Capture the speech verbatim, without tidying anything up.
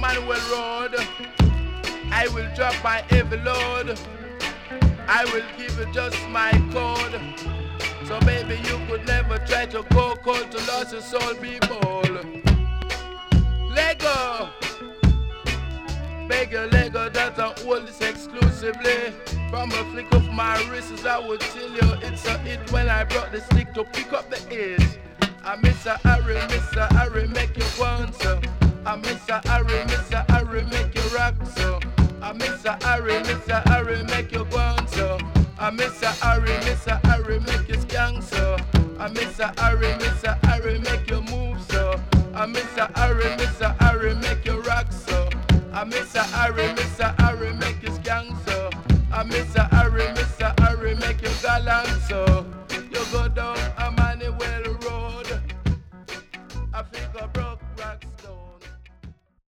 Manuel Road. I will drop my heavy load. I will give you just my code. So baby, you could never try to go cold to lose your soul, people. Lego. Beg your Lego that I hold this exclusively. From a flick of my wrists, I would tell you it's a hit when I brought the stick to pick up the edge. I miss a Harry, Mister Harry, make you want so. I miss a Harry, Mister Harry, make you rock so. I miss a Harry, Mister Harry, make you want so. I miss a Harry, Mister Harry, make you skank so. I miss a Harry, Mister Harry, make you move so. I miss a Harry, Mister Harry, make you rock so. I miss a Harry, Mister